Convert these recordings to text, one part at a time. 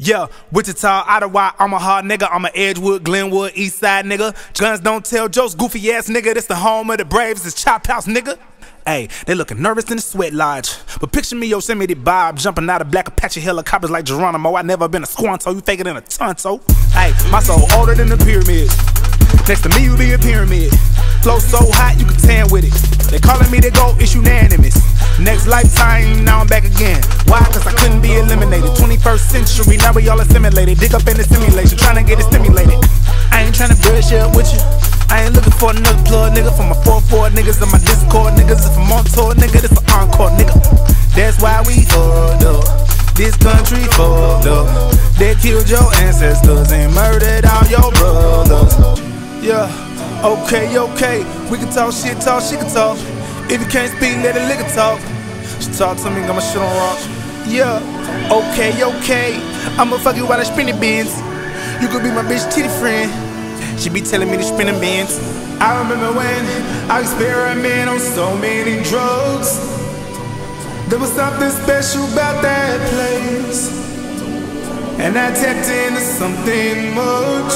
Yeah, Wichita, Ottawa, Omaha, nigga. I'm a Edgewood, Glenwood, Eastside, nigga. Guns don't tell jokes, goofy ass nigga. This the home of the Braves, it's Chop House, nigga. Ayy, they looking nervous in the sweat lodge. But picture me Yosemite Bob jumping out of black Apache helicopters like Geronimo. I never been a Squanto, you faker than a Tonto. Ayy, my soul older than the pyramid. Next to me you be a pyramid. Flow so hot you can tan with it. They calling me the GOAT, it's unanimous. Next lifetime, now I'm back again. Why? Cause I couldn't be eliminated. 21st century, now we all assimilated. Dig up in the simulation, trying to get it stimulated. I ain't trying to bullshit with you. I ain't looking for another plug, nigga. For my 4-4 niggas and my Discord niggas. If I'm on tour, nigga, this an encore, nigga. That's why we fucked up. This country fucked up. They killed your ancestors and murdered all your brothers. Yeah, okay. We can talk shit can talk. If you can't speak, let a liquor talk. She talk to me, got my shit on rock. Yeah, okay. I'ma fuck you while I spin the bins. You could be my bitch titty friend. She be telling me to spin the bins. I remember when I experimented on so many drugs. There was something special about that place, and I tapped into something much,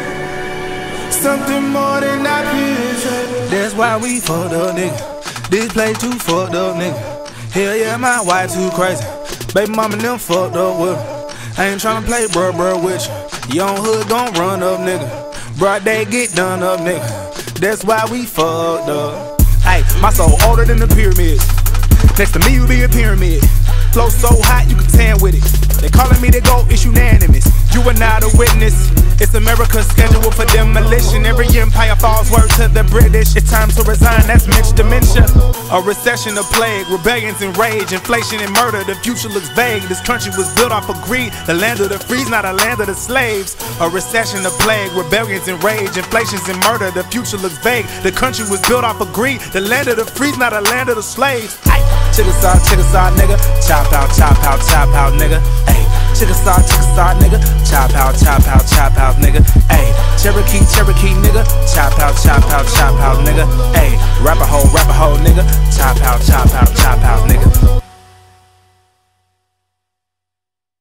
something more than I pictured. That's why we fucked up, nigga. This place too fucked up, nigga. Hell yeah, my wife too crazy. Baby mama and them fucked up with me. I ain't tryna play bruh with you. Young hood gon' run up, nigga. Broad day get done up, nigga. That's why we fucked up. Ayy, my soul older than the pyramid. Next to me you be a pyramid. Flow so hot you can tan with it. They calling me the GOAT, it's unanimous. You are not a witness. It's America's schedule for demolition. Every empire falls word to the British. It's time to resign, that's Mitch dementia. A recession, a plague, rebellions and rage, inflation and murder. The future looks vague. This country was built off of greed. The land of the free, not a land of the slaves. A recession, a plague, rebellions and rage, inflations and murder. The future looks vague. The country was built off of greed. The land of the free, not a land of the slaves. Chickasaw, nigga. Chop out, nigga. Ayy. Chickasaw, nigga. Chop out, nigga. Ayy. Cherokee, nigga. Chop out, nigga. Ayy. Rapper hoe, nigga. Chop out, nigga.